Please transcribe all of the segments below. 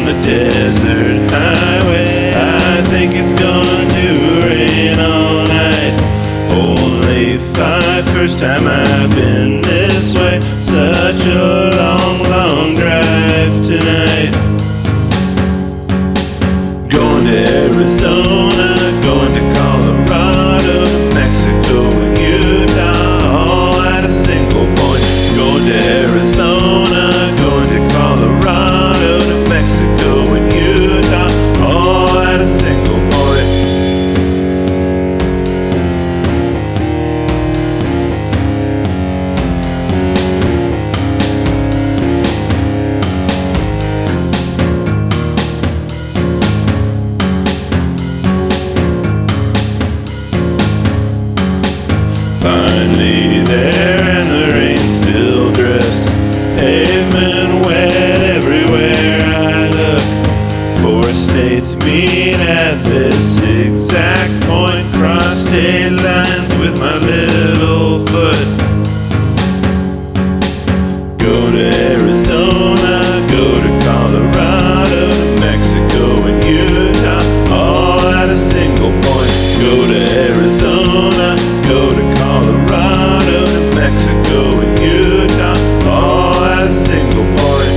on the desert highway. I think it's going to rain all night. Only 5, first time I've been this way. Such a long, long drive tonight. Going to Arizona, going to Colorado, New Mexico and Utah, all at a single point. Going to Arizona, going to Colorado, New Mexico and Utah, all at a single point. Finally there and the rain still drifts. Pavement wet everywhere I look. 4 states meet at this exact point. Cross state lines with my little foot. Go to Arizona, go to Colorado, New Mexico and Utah, all at a single point. Go to Arizona, go to Colorado, New Mexico and Utah, all at a single point.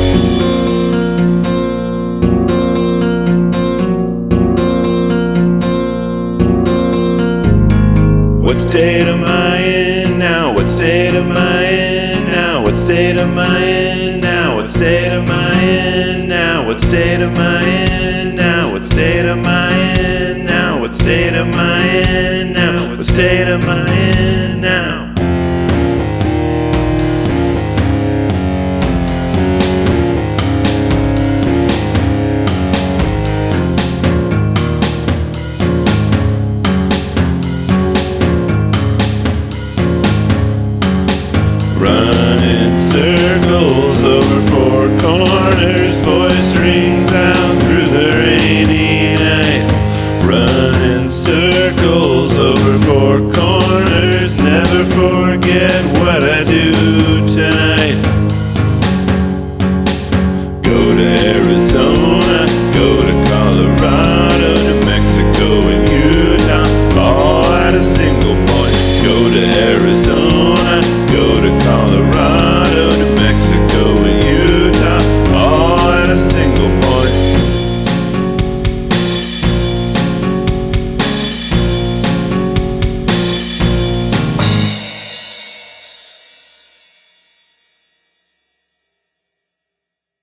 What state am I in now? What state am I in now? What state am I in now? What state am I in now? What state am I in now? What state am I in now? What state am I in now? What state am I in now? Running circles over 4 corners.